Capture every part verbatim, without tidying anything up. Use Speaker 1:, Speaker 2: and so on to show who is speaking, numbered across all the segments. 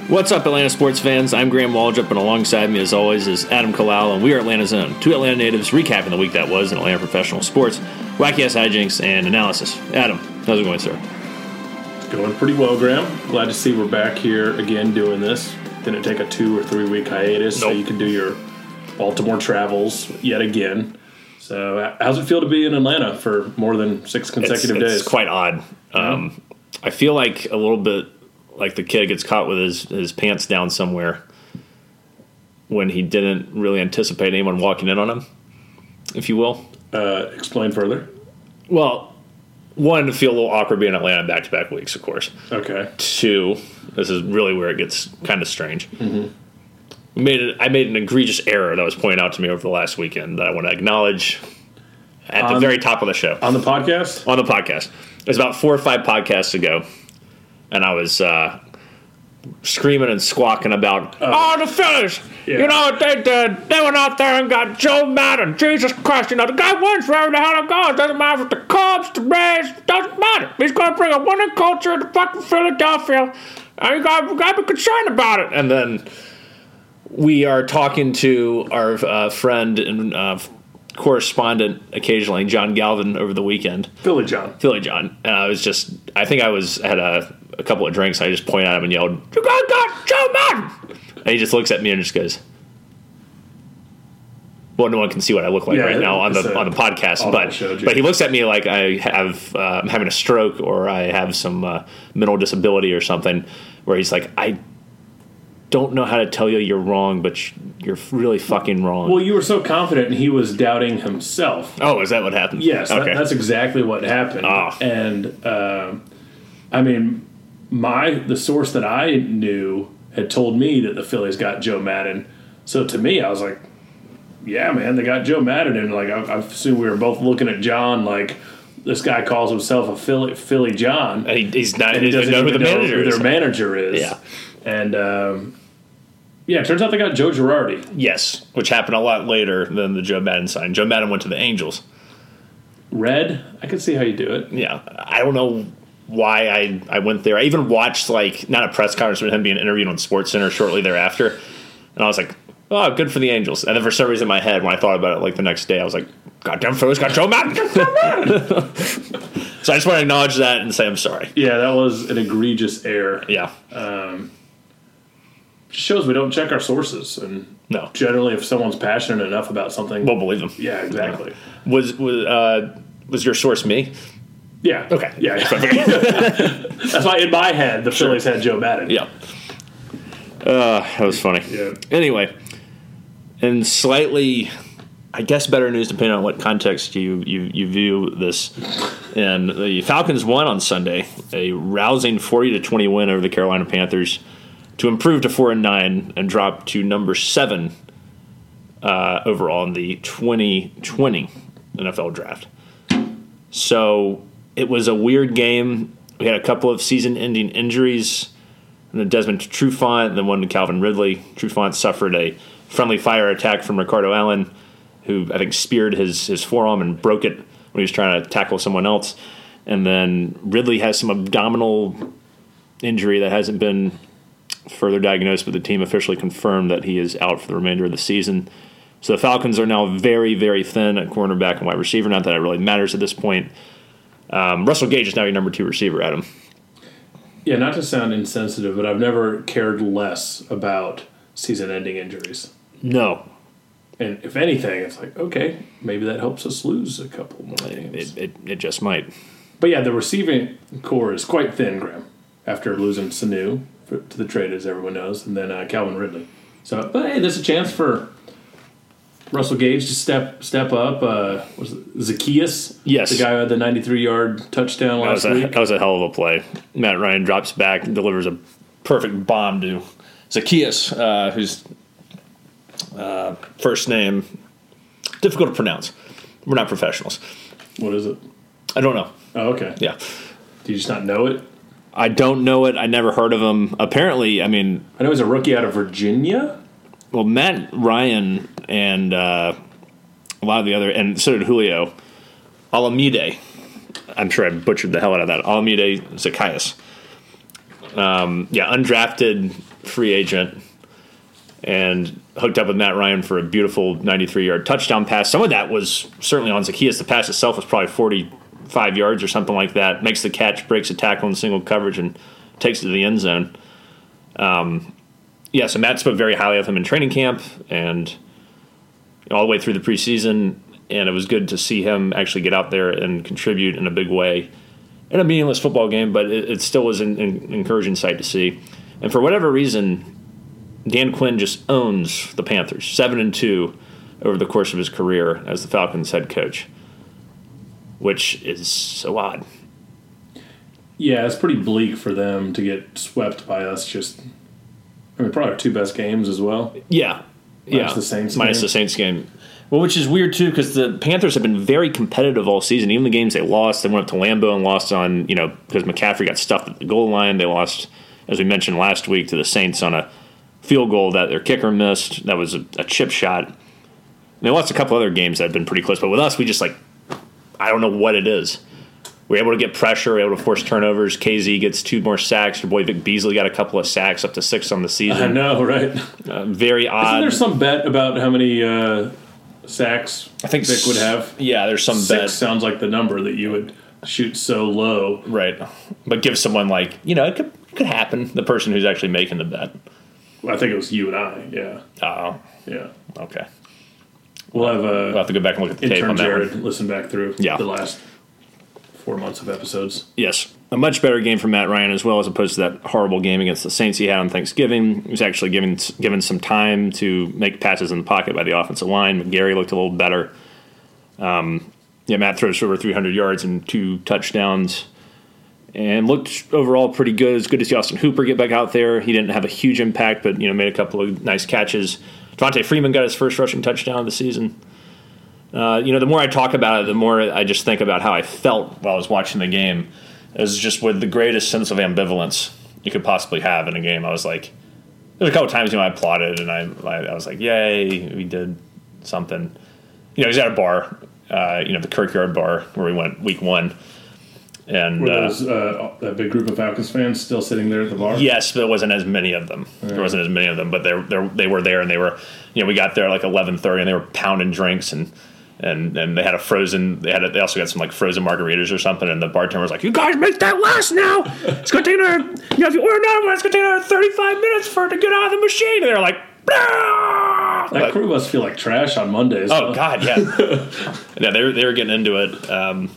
Speaker 1: What's up, Atlanta sports fans? I'm Graham Waldrop, and alongside me, as always, is Adam Kalal, and we are Atlanta's Own. Two Atlanta natives recapping the week that was in Atlanta professional sports, wacky-ass hijinks, and analysis. Adam, how's it going, sir?
Speaker 2: It's going pretty well, Graham. Glad to see we're back here again doing this. Didn't take a two- or three-week hiatus, nope. So you can do your Baltimore travels yet again. So how's it feel to be in Atlanta for more than six consecutive
Speaker 1: it's,
Speaker 2: days?
Speaker 1: It's quite odd. Yeah. Um, I feel like a little bit like the kid gets caught with his, his pants down somewhere when he didn't really anticipate anyone walking in on him, if you will.
Speaker 2: Uh, explain further.
Speaker 1: Well, one, to feel a little awkward being in Atlanta back-to-back weeks, of course.
Speaker 2: Okay.
Speaker 1: Two, this is really where it gets kind of strange.
Speaker 2: Mm-hmm.
Speaker 1: We made it, I made an egregious error that was pointed out to me over the last weekend that I want to acknowledge at on, the very top of the show.
Speaker 2: On the podcast?
Speaker 1: On the podcast. It was about four or five podcasts ago. And I was uh, screaming and squawking about, oh, oh the Phillies, yeah. You know what they did? They went out there and got Joe Maddon. Jesus Christ, you know, the guy wins wherever the hell it goes. Doesn't matter if the Cubs, the Rays, doesn't matter. He's going to bring a winning culture to fucking Philadelphia. And you got, got to be concerned about it. And then we are talking to our uh, friend and uh, correspondent occasionally, John Galvin, over the weekend.
Speaker 2: Philly John.
Speaker 1: Philly John. And I was just, I think I was had a, a couple of drinks. And I just pointed at him and yelled, "You guys got Joe Maddon!" And he just looks at me and just goes, well, no one can see what I look like yeah, right now on the on the podcast, but but he looks at me like I have uh, I'm having a stroke or I have some uh, mental disability or something. Where he's like, I don't know how to tell you you're wrong, but you're really fucking wrong.
Speaker 2: Well, you were so confident, and he was doubting himself.
Speaker 1: Oh, is that what happened?
Speaker 2: Yes,
Speaker 1: okay.
Speaker 2: that, that's exactly what happened.
Speaker 1: Oh.
Speaker 2: And uh, I mean, my the source that I knew had told me that the Phillies got Joe Maddon. So to me, I was like, yeah, man, they got Joe Maddon. And like, I, I assume we were both looking at John like, this guy calls himself a Philly, Philly John.
Speaker 1: And he, he's not,
Speaker 2: and he doesn't
Speaker 1: know
Speaker 2: even
Speaker 1: who the
Speaker 2: know
Speaker 1: manager
Speaker 2: who
Speaker 1: is.
Speaker 2: their manager is.
Speaker 1: Yeah.
Speaker 2: And, um, yeah, it turns out they got Joe Girardi.
Speaker 1: Yes, which happened a lot later than the Joe Maddon sign. Joe Maddon went to the Angels.
Speaker 2: Red? I could see how you do it.
Speaker 1: Yeah. I don't know why I, I went there. I even watched, like, not a press conference, but him being interviewed on SportsCenter shortly thereafter. And I was like, oh, good for the Angels. And then for some reason in my head, when I thought about it, like, the next day, I was like, goddamn Phillies got Joe Maddon. So I just want to acknowledge that and say I'm sorry.
Speaker 2: Yeah, that was an egregious error.
Speaker 1: Yeah.
Speaker 2: Um, shows we don't check our sources. And
Speaker 1: no.
Speaker 2: Generally, if someone's passionate enough about something,
Speaker 1: we'll believe them.
Speaker 2: Yeah, exactly.
Speaker 1: Yeah. Was was uh, was your source me?
Speaker 2: Yeah.
Speaker 1: Okay.
Speaker 2: Yeah. yeah. That's why in my head the Phillies had Joe Maddon.
Speaker 1: Yeah. Uh, that was funny.
Speaker 2: Yeah.
Speaker 1: Anyway, and slightly, I guess, better news depending on what context you, you, you view this. And the Falcons won on Sunday, a rousing forty to twenty win over the Carolina Panthers to improve to four and nine and drop to number seven uh, overall in the twenty twenty N F L draft. So it was a weird game. We had a couple of season-ending injuries. And then Desmond Trufant, then one to Calvin Ridley. Trufant suffered a friendly fire attack from Ricardo Allen, who I think speared his, his forearm and broke it when he was trying to tackle someone else. And then Ridley has some abdominal injury that hasn't been further diagnosed, but the team officially confirmed that he is out for the remainder of the season. So the Falcons are now very, very thin at cornerback and wide receiver. Not that it really matters at this point. Um, Russell Gage is now your number two receiver, Adam.
Speaker 2: Yeah, not to sound insensitive, but I've never cared less about season-ending injuries.
Speaker 1: No.
Speaker 2: And if anything, it's like, okay, maybe that helps us lose a couple more games.
Speaker 1: It, it, it just might.
Speaker 2: But yeah, the receiving core is quite thin, Graham, after losing Sanu for, to the trade, as everyone knows, and then uh, Calvin Ridley. So, but hey, there's a chance for Russell Gage to step step up. Uh, was it Zacchaeus?
Speaker 1: Yes.
Speaker 2: The guy who had the ninety-three yard touchdown last
Speaker 1: that was a,
Speaker 2: week.
Speaker 1: That was a hell of a play. Matt Ryan drops back and delivers a perfect bomb to Zacchaeus, uh, whose uh, first name, difficult to pronounce. We're not professionals.
Speaker 2: What is it?
Speaker 1: I don't know.
Speaker 2: Oh, okay.
Speaker 1: Yeah.
Speaker 2: Do you just not know it?
Speaker 1: I don't know it. I never heard of him. Apparently, I mean...
Speaker 2: I know he's a rookie out of Virginia.
Speaker 1: Well, Matt Ryan and uh, a lot of the other... And so did Julio. Alamide. I'm sure I butchered the hell out of that. Alamide Zacchaeus. Um, yeah, undrafted free agent and hooked up with Matt Ryan for a beautiful ninety-three-yard touchdown pass. Some of that was certainly on Zacchaeus. The pass itself was probably forty-five yards or something like that. Makes the catch, breaks a tackle in single coverage, and takes it to the end zone. Um, yeah, so Matt spoke very highly of him in training camp and all the way through the preseason, and it was good to see him actually get out there and contribute in a big way in a meaningless football game, but it, it still was an, an encouraging sight to see. And for whatever reason, Dan Quinn just owns the Panthers, seven and two over the course of his career as the Falcons head coach, which is so odd.
Speaker 2: Yeah, it's pretty bleak for them to get swept by us. Just, I mean, probably our two best games as well.
Speaker 1: Yeah,
Speaker 2: Minus
Speaker 1: yeah,
Speaker 2: the Saints
Speaker 1: minus
Speaker 2: game.
Speaker 1: the Saints game. Well, which is weird too, because the Panthers have been very competitive all season. Even the games they lost, they went up to Lambeau and lost on, you know, because McCaffrey got stuffed at the goal line. They lost, as we mentioned last week, to the Saints on a field goal that their kicker missed. That was a, a chip shot. And they lost a couple other games that had been pretty close. But with us, we just like, I don't know what it is. We're able to get pressure. We're able to force turnovers. K Z gets two more sacks. Your boy Vic Beasley got a couple of sacks, up to six on the season.
Speaker 2: I know, right?
Speaker 1: Uh, very odd.
Speaker 2: Isn't there some bet about how many uh, sacks
Speaker 1: I think
Speaker 2: Vic would have?
Speaker 1: Yeah, there's some
Speaker 2: Six
Speaker 1: bet.
Speaker 2: sounds like the number that you would shoot so low.
Speaker 1: Right. But give someone like, you know, it could, it could happen, the person who's actually making the bet.
Speaker 2: Well, I think it was you and I, yeah.
Speaker 1: Oh,
Speaker 2: Yeah.
Speaker 1: okay.
Speaker 2: We'll have, uh,
Speaker 1: We'll have to go back and look at the tape
Speaker 2: intern
Speaker 1: on that
Speaker 2: Jared
Speaker 1: one.
Speaker 2: listen back through
Speaker 1: Yeah.
Speaker 2: the last four months of episodes.
Speaker 1: Yes. A much better game from Matt Ryan as well, as opposed to that horrible game against the Saints he had on Thanksgiving. He was actually given given some time to make passes in the pocket by the offensive line. McGarry looked a little better. Um, yeah, Matt throws for over three hundred yards and two touchdowns and looked overall pretty good. It's good to see Austin Hooper get back out there. He didn't have a huge impact, but you know, made a couple of nice catches. Devontae Freeman got his first rushing touchdown of the season. Uh, you know, the more I talk about it, the more I just think about how I felt while I was watching the game. It was just with the greatest sense of ambivalence you could possibly have in a game. I was like, there's a couple times, you know, I applauded and I, I was like, yay, we did something. You know, he was at a bar, uh, you know, the Kirkyard bar where we went week one. And
Speaker 2: Were
Speaker 1: uh,
Speaker 2: those uh, that big group of Falcons fans still sitting there at the bar?
Speaker 1: yes, but there wasn't as many of them.
Speaker 2: Yeah.
Speaker 1: There wasn't as many of them, but they they they were there, and they were, you know, we got there like eleven thirty, and they were pounding drinks, and and and they had a frozen. They had a, they also got some like frozen margaritas or something, and the bartender was like, "You guys make that last now. It's gonna take another. You know, if you order another one, it's gonna take another thirty-five minutes for it to get out of the machine." And they're like, "Blah!"
Speaker 2: That
Speaker 1: Like,
Speaker 2: crew must feel like trash on Mondays.
Speaker 1: oh
Speaker 2: huh?
Speaker 1: God, yeah, yeah. They were they were getting into it. Um,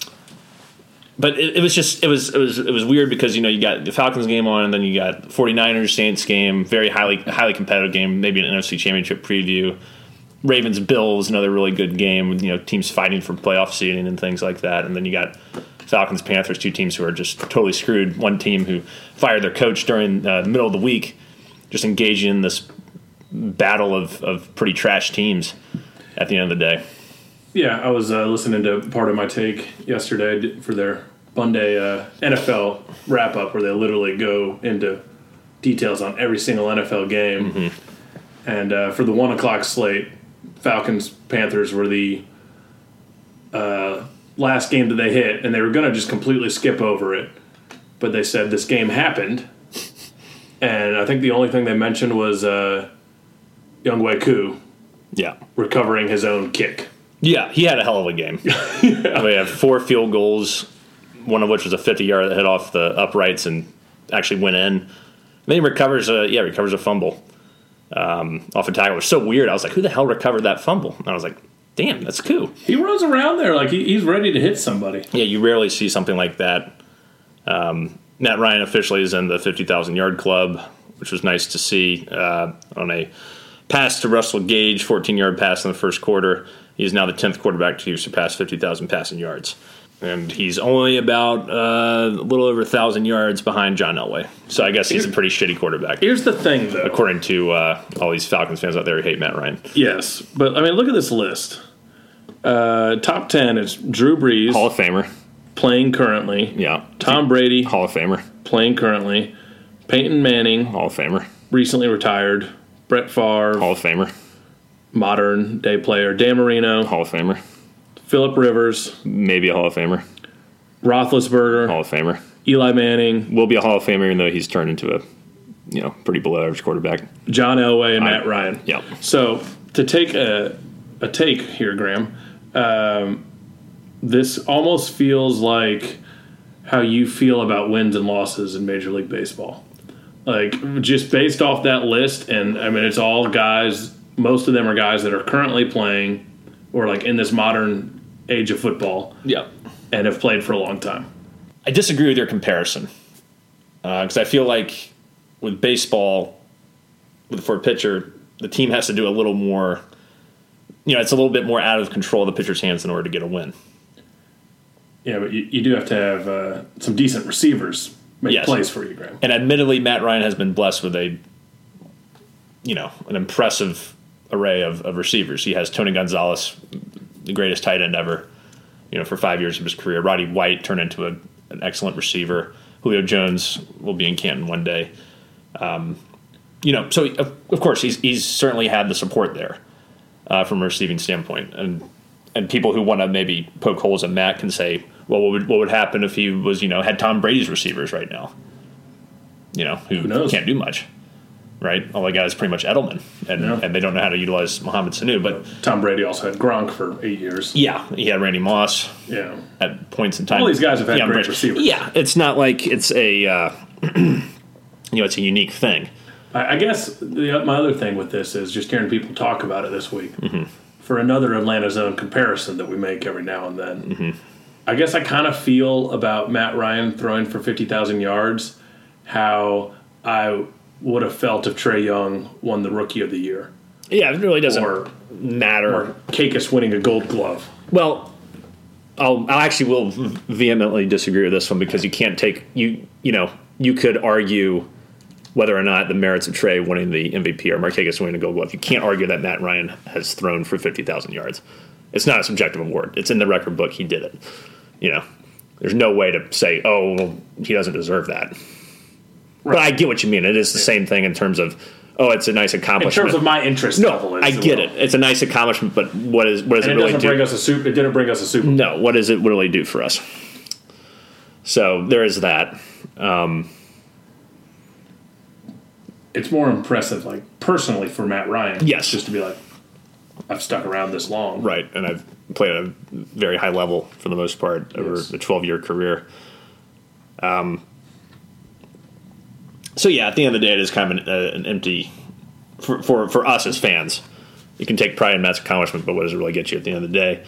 Speaker 1: But it, it was just it was it was it was weird because, you know, you got the Falcons game on, and then you got forty-niners Saints game, very highly highly competitive game, maybe an N F C Championship preview. Ravens Bills, another really good game with, you know, teams fighting for playoff seeding and things like that. And then you got Falcons Panthers, two teams who are just totally screwed. One team who fired their coach during uh, the middle of the week, just engaging in this battle of, of pretty trash teams at the end of the day.
Speaker 2: Yeah, I was uh, listening to part of my take yesterday for their Monday uh, N F L wrap-up where they literally go into details on every single N F L game. Mm-hmm. And uh, for the one o'clock slate, Falcons-Panthers were the uh, last game that they hit, and they were going to just completely skip over it. But they said this game happened, and I think the only thing they mentioned was uh, Younghoe Koo
Speaker 1: Yeah.
Speaker 2: recovering his own kick.
Speaker 1: Yeah, he had a hell of a game. yeah. We had four field goals, one of which was a fifty-yard that hit off the uprights and actually went in. Then he recovers a yeah recovers a fumble um, off a tackle. It was so weird. I was like, who the hell recovered that fumble? And I was like, damn, that's cool.
Speaker 2: He runs around there like he, he's ready to hit somebody.
Speaker 1: Yeah, you rarely see something like that. Um, Matt Ryan officially is in the fifty thousand yard club, which was nice to see uh, on a pass to Russell Gage, fourteen-yard pass in the first quarter. He's now the tenth quarterback to surpass fifty thousand passing yards. And he's only about uh, a little over one thousand yards behind John Elway. So I guess he's a pretty shitty quarterback.
Speaker 2: Here's the thing, though.
Speaker 1: According to uh, all these Falcons fans out there who hate Matt Ryan.
Speaker 2: Yes, but, I mean, look at this list. Uh, top ten is Drew Brees.
Speaker 1: Hall of Famer.
Speaker 2: Playing currently.
Speaker 1: Yeah.
Speaker 2: Tom Brady.
Speaker 1: Hall of Famer.
Speaker 2: Playing currently. Peyton Manning.
Speaker 1: Hall of Famer.
Speaker 2: Recently retired. Brett Favre.
Speaker 1: Hall of Famer.
Speaker 2: Modern day player. Dan Marino.
Speaker 1: Hall of Famer.
Speaker 2: Phillip Rivers.
Speaker 1: Maybe a Hall of Famer.
Speaker 2: Roethlisberger.
Speaker 1: Hall of Famer.
Speaker 2: Eli Manning.
Speaker 1: Will be a Hall of Famer even though he's turned into a you know, pretty below average quarterback.
Speaker 2: John Elway and
Speaker 1: I,
Speaker 2: Matt Ryan.
Speaker 1: Yeah.
Speaker 2: So to take a a take here, Graham, um, this almost feels like how you feel about wins and losses in Major League Baseball. Like, just based off that list, and, I mean, it's all guys, most of them are guys that are currently playing or, like, in this modern age of football.
Speaker 1: Yeah.
Speaker 2: And have played for a long time.
Speaker 1: I disagree with your comparison because uh, I feel like with baseball, with for a pitcher, the team has to do a little more, you know, it's a little bit more out of control of the pitcher's hands in order to get a win.
Speaker 2: Yeah, but you, you do have to have uh, some decent receivers make
Speaker 1: yes.
Speaker 2: plays for you, Graham.
Speaker 1: And admittedly, Matt Ryan has been blessed with a, you know, an impressive array of, of receivers. He has Tony Gonzalez, the greatest tight end ever, you know, for five years of his career. Roddy White turned into a, an excellent receiver. Julio Jones will be in Canton one day. Um, you know, so of, of course he's he's certainly had the support there uh, from a receiving standpoint, and and people who want to maybe poke holes in Matt can say, well, what would what would happen if he was, you know, had Tom Brady's receivers right now? You know, who,
Speaker 2: who
Speaker 1: can't do much, right? All they got is pretty much Edelman, and
Speaker 2: yeah.
Speaker 1: and they don't know how to utilize Mohamed Sanu. But
Speaker 2: Tom Brady also had Gronk for eight years.
Speaker 1: Yeah, he had Randy Moss.
Speaker 2: Yeah,
Speaker 1: at points in time.
Speaker 2: All these guys have had
Speaker 1: yeah,
Speaker 2: great receivers.
Speaker 1: Yeah, it's not like it's a uh, you know, it's a unique thing.
Speaker 2: I, I guess the, my other thing with this is just hearing people talk about it this week.
Speaker 1: Mm-hmm.
Speaker 2: For another Atlanta Zone comparison that we make every now and then.
Speaker 1: Mm-hmm.
Speaker 2: I guess I kind of feel about Matt Ryan throwing for fifty thousand yards how I would have felt if Trae Young won the Rookie of the Year.
Speaker 1: Yeah, it really doesn't
Speaker 2: or,
Speaker 1: matter.
Speaker 2: Or Kakis winning a Gold Glove.
Speaker 1: Well, I'll, I actually will vehemently disagree with this one because you can't take you you know you could argue whether or not the merits of Trae winning the M V P or Markakis winning the Gold Glove. You can't argue that Matt Ryan has thrown for fifty thousand yards. It's not a subjective award. It's in the record book. He did it. You know, there's no way to say, oh, well, he doesn't deserve that. Right. But I get what you mean. It is the yeah. same thing in terms of, oh, it's a nice accomplishment.
Speaker 2: In terms of my interest
Speaker 1: no,
Speaker 2: level.
Speaker 1: I get well. it. It's a nice accomplishment, but what is what does
Speaker 2: and
Speaker 1: it,
Speaker 2: it
Speaker 1: really
Speaker 2: doesn't
Speaker 1: do?
Speaker 2: Bring us a super, it didn't bring us a Super Bowl.
Speaker 1: No, what does it really do for us? So there is that. Um,
Speaker 2: it's more impressive, like, personally for Matt Ryan.
Speaker 1: Yes.
Speaker 2: Just to be like, I've stuck around this long.
Speaker 1: Right, and I've played at a very high level for the most part over yes. a twelve-year career. Um. So, yeah, at the end of the day, it is kind of an, uh, an empty, for, for for us as fans. You can take pride in Matt's accomplishment, but what does it really get you at the end of the day?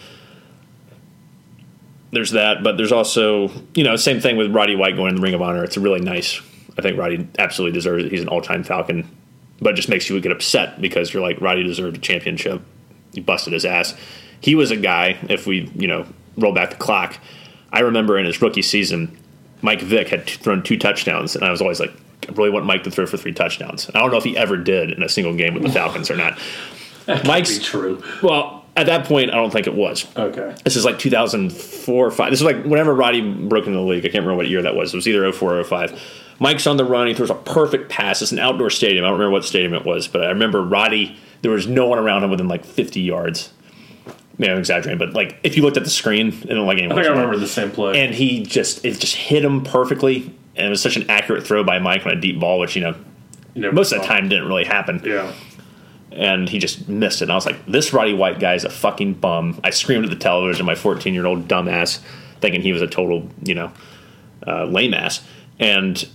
Speaker 1: There's that, but there's also, you know, same thing with Roddy White going in the Ring of Honor. It's a really nice, I think Roddy absolutely deserves it. He's an all-time Falcon, but it just makes you get upset because you're like, Roddy deserved a championship. He busted his ass. He was a guy, if we, you know, roll back the clock, I remember in his rookie season, Mike Vick had t- thrown two touchdowns, and I was always like, I really want Mike to throw for three touchdowns. I don't know if he ever did in a single game with the Falcons or not.
Speaker 2: That can't Mike's, be true.
Speaker 1: Well, at that point, I don't think it was.
Speaker 2: Okay.
Speaker 1: This is like two thousand four or five. This is like whenever Roddy broke into the league. I can't remember what year that was. It was either oh four or oh five. Mike's on the run. He throws a perfect pass. It's an outdoor stadium. I don't remember what stadium it was, but I remember Roddy, there was no one around him within like fifty yards. Maybe I'm exaggerating, but like if you looked at the screen, it didn't like anyone.
Speaker 2: I think I remember the same play.
Speaker 1: And he just, it just hit him perfectly. And it was such an accurate throw by Mike on a deep ball, which, you know, most of the time didn't really happen.
Speaker 2: Yeah.
Speaker 1: And he just missed it. And I was like, this Roddy White guy is a fucking bum. I screamed at the television, my fourteen-year-old dumbass, thinking he was a total, you know, uh, lame ass. And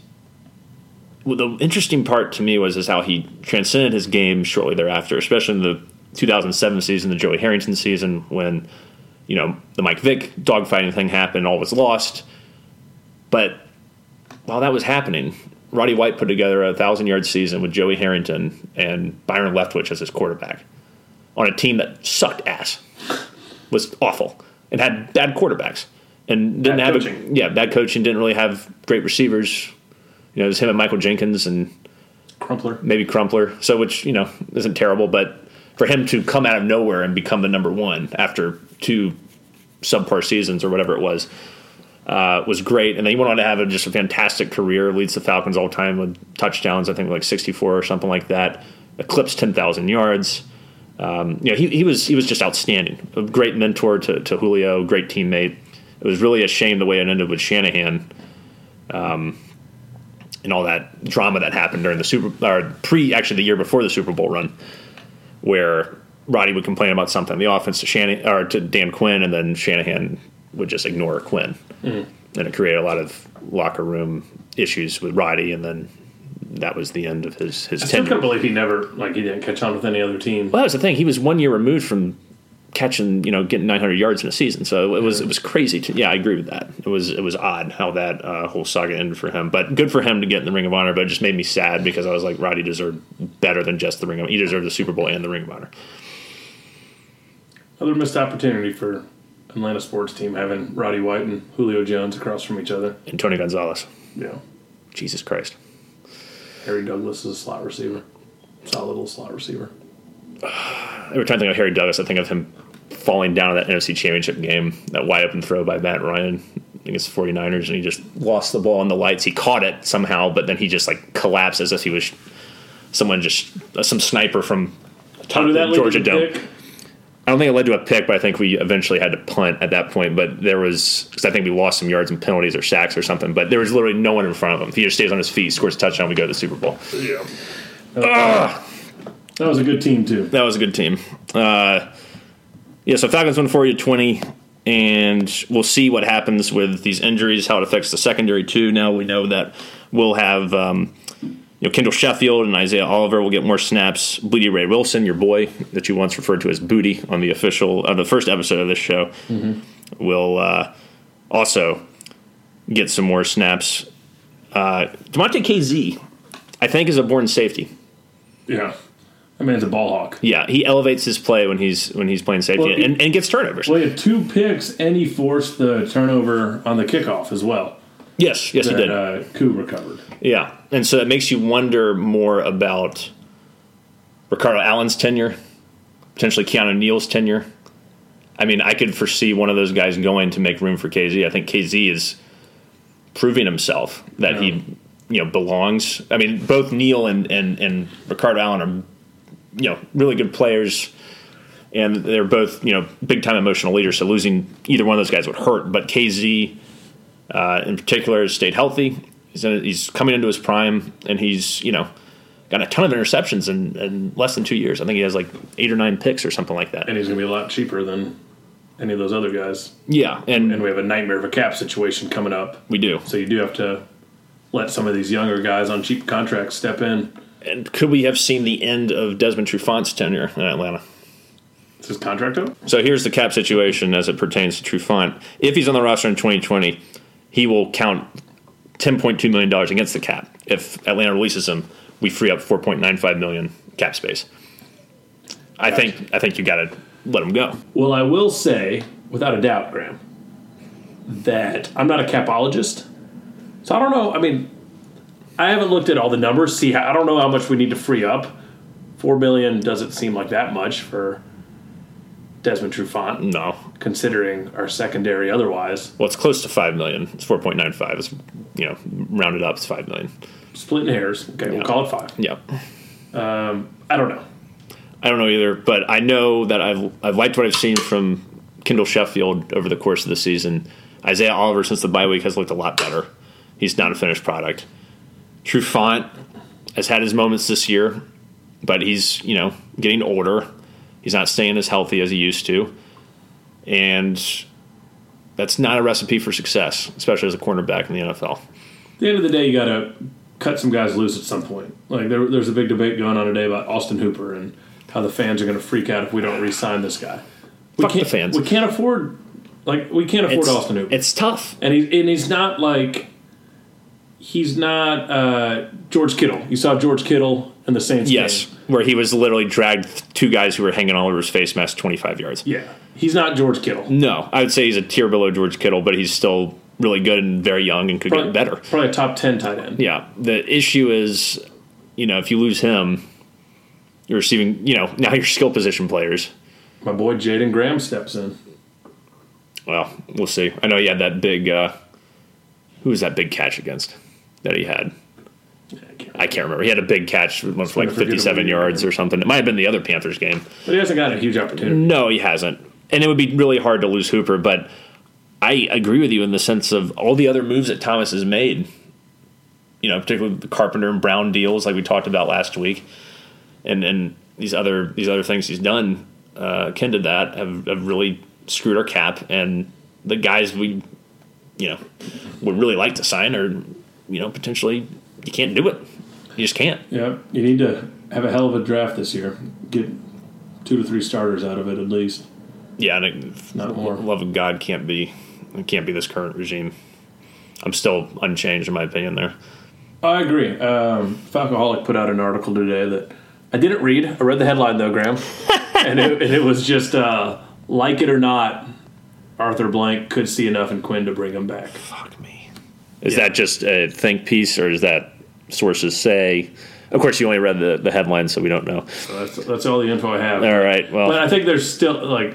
Speaker 1: the interesting part to me was is how he transcended his game shortly thereafter, especially in the two thousand seven season, the Joey Harrington season, when, you know, the Mike Vick dogfighting thing happened, all was lost. But while that was happening, Roddy White put together a thousand-yard season with Joey Harrington and Byron Leftwich as his quarterback on a team that sucked ass, was awful, and had bad quarterbacks, and didn't
Speaker 2: bad
Speaker 1: have
Speaker 2: coaching.
Speaker 1: a yeah bad coaching. Didn't really have great receivers. You know, it was him and Michael Jenkins and
Speaker 2: Crumpler,
Speaker 1: maybe Crumpler. So, which, you know, isn't terrible, but for him to come out of nowhere and become the number one after two subpar seasons or whatever it was. Uh, was great, and then he went on to have a, just a fantastic career. Leads the Falcons all time with touchdowns, I think like sixty-four or something like that. Eclipsed ten thousand yards. Um, you know, he, he was he was just outstanding. A great mentor to, to Julio, great teammate. It was really a shame the way it ended with Shanahan. Um, and all that drama that happened during the Super or pre actually the year before the Super Bowl run, where Roddy would complain about something in the offense to Shanahan or to Dan Quinn, and then Shanahan would just ignore Quinn, mm. and it created a lot of locker room issues with Roddy, and then that was the end of his his
Speaker 2: I
Speaker 1: tenure.
Speaker 2: still can't believe he never like he didn't catch on with any other team.
Speaker 1: Well, that was the thing. He was one year removed from catching, you know, getting nine hundred yards in a season. So it was it was crazy. To, yeah, I agree with that. It was it was odd how that uh, whole saga ended for him. But good for him to get in the Ring of Honor. But it just made me sad because I was like, Roddy deserved better than just the Ring of Honor. He deserved the Super Bowl and the Ring of Honor.
Speaker 2: Another missed opportunity for Atlanta sports team having Roddy White and Julio Jones across from each other.
Speaker 1: And Tony Gonzalez.
Speaker 2: Yeah.
Speaker 1: Jesus Christ.
Speaker 2: Harry Douglas is a slot receiver. Solid little slot receiver.
Speaker 1: Every time I think of Harry Douglas, I think of him falling down in that N F C Championship game, that wide open throw by Matt Ryan against the 49ers, and he just lost the ball in the lights. He caught it somehow, but then he just like collapsed as if he was someone just uh, some sniper from top of the Georgia Dome. Pick? I don't think it led to a pick, but I think we eventually had to punt at that point. But there was, because I think we lost some yards and penalties or sacks or something, but there was literally no one in front of him. If he just stays on his feet, scores a touchdown, we go to the Super Bowl.
Speaker 2: Yeah. Uh, that was a good team, too.
Speaker 1: That was a good team. Uh, yeah, so Falcons won forty to twenty, and we'll see what happens with these injuries, how it affects the secondary, too. Now we know that we'll have um, you know, Kendall Sheffield and Isaiah Oliver will get more snaps. Bleedy Ray Wilson, your boy, that you once referred to as Booty on the official, uh, the first episode of this show, mm-hmm. will uh, also get some more snaps. Uh, Demonte K Z, I think, is a born safety.
Speaker 2: Yeah. I mean, it's a ball hawk.
Speaker 1: Yeah, he elevates his play when he's when he's playing safety well, he, and, and gets turnovers.
Speaker 2: Well, he had two picks, and he forced the turnover on the kickoff as well.
Speaker 1: Yes, yes,
Speaker 2: that,
Speaker 1: he did.
Speaker 2: Uh, Koo recovered.
Speaker 1: Yeah, and so that makes you wonder more about Ricardo Allen's tenure, potentially Keanu Neal's tenure. I mean, I could foresee one of those guys going to make room for K Z. I think K Z is proving himself that yeah. he, you know, belongs. I mean, both Neal and, and, and Ricardo Allen are, you know, really good players, and they're both, you know, big-time emotional leaders, so losing either one of those guys would hurt. But K Z, uh, in particular, has stayed healthy. He's, in, he's coming into his prime, and he's, you know, got a ton of interceptions in, in less than two years. I think he has like eight or nine picks or something like that.
Speaker 2: And he's going to be a lot cheaper than any of those other guys.
Speaker 1: Yeah. And,
Speaker 2: and we have a nightmare of a cap situation coming up.
Speaker 1: We do.
Speaker 2: So you do have to let some of these younger guys on cheap contracts step in.
Speaker 1: And could we have seen the end of Desmond Trufant's tenure in Atlanta?
Speaker 2: Is his contract up?
Speaker 1: So here's the cap situation as it pertains to Trufant. If he's on the roster in twenty twenty, he will count ten point two million dollars against the cap. If Atlanta releases him, we free up four point nine five million dollars cap space. I gotcha. think I think you got to let him go.
Speaker 2: Well, I will say, without a doubt, Graham, that I'm not a capologist. So I don't know. I mean, I haven't looked at all the numbers. See, how, I don't know how much we need to free up. Four million doesn't seem like that much for Desmond Trufant.
Speaker 1: No,
Speaker 2: considering our secondary otherwise.
Speaker 1: Well, it's close to five million. It's four point nine five. It's, you know, rounded up, it's five million.
Speaker 2: Splitting hairs. Okay, yeah. We'll call it five.
Speaker 1: Yeah.
Speaker 2: Um, I don't know.
Speaker 1: I don't know either, but I know that I've I've liked what I've seen from Kendall Sheffield over the course of the season. Isaiah Oliver, since the bye week, has looked a lot better. He's not a finished product. Trufant has had his moments this year, but he's, you know, getting older. He's not staying as healthy as he used to. And that's not a recipe for success, especially as a cornerback in the N F L.
Speaker 2: At the end of the day, you got to cut some guys loose at some point. Like there, there's a big debate going on today about Austin Hooper and how the fans are going to freak out if we don't re-sign this guy. We
Speaker 1: Fuck
Speaker 2: can't,
Speaker 1: the fans.
Speaker 2: We can't afford, like, we can't afford
Speaker 1: it's,
Speaker 2: Austin Hooper.
Speaker 1: It's tough.
Speaker 2: And, he, and he's not like, he's not uh, George Kittle. You saw George Kittle in the Saints
Speaker 1: yes,
Speaker 2: game.
Speaker 1: Where he was literally dragged two guys who were hanging all over his face mask twenty-five yards.
Speaker 2: Yeah. He's not George Kittle.
Speaker 1: No. I would say he's a tier below George Kittle, but he's still really good and very young and could
Speaker 2: probably,
Speaker 1: get better.
Speaker 2: Probably a top ten tight end.
Speaker 1: Yeah. The issue is, you know, if you lose him, you're receiving, you know, now your skill position players.
Speaker 2: My boy Jaden Graham steps in.
Speaker 1: Well, we'll see. I know he had that big, uh, who was that big catch against that he had? I can't, I can't remember. He had a big catch, one for like fifty-seven yards or something. It might have been the other Panthers game.
Speaker 2: But he hasn't got a huge opportunity.
Speaker 1: No, he hasn't. And it would be really hard to lose Hooper, but I agree with you in the sense of all the other moves that Thomas has made. you know, particularly the Carpenter and Brown deals like we talked about last week, and and these other these other things he's done uh, akin to that have, have really screwed our cap, and the guys we, you know, would really like to sign are, you know, potentially you can't do it. You just can't.
Speaker 2: Yeah, you need to have a hell of a draft this year. Get two to three starters out of it at least.
Speaker 1: Yeah, and it,
Speaker 2: Not more.
Speaker 1: Love of God can't be it can't be this current regime. I'm still unchanged in my opinion there.
Speaker 2: I agree. Um, Falcoholic put out an article today that I didn't read. I read the headline though, Graham, and, it, and it was just uh, like it or not, Arthur Blank could see enough in Quinn to bring him back.
Speaker 1: Fuck me. Is
Speaker 2: Yeah.
Speaker 1: that just a think piece, or is that sources say? Of course, you only read the, the headline, so we don't know.
Speaker 2: So that's that's all the info I have.
Speaker 1: All right. Well,
Speaker 2: But I think there's still like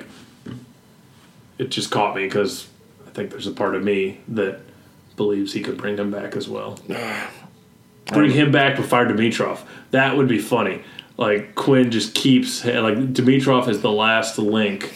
Speaker 2: it just caught me because I think there's a part of me that believes he could bring him back as well. Bring him back but fire Dimitrov. That would be funny. Like Quinn just keeps like Dimitrov is the last link.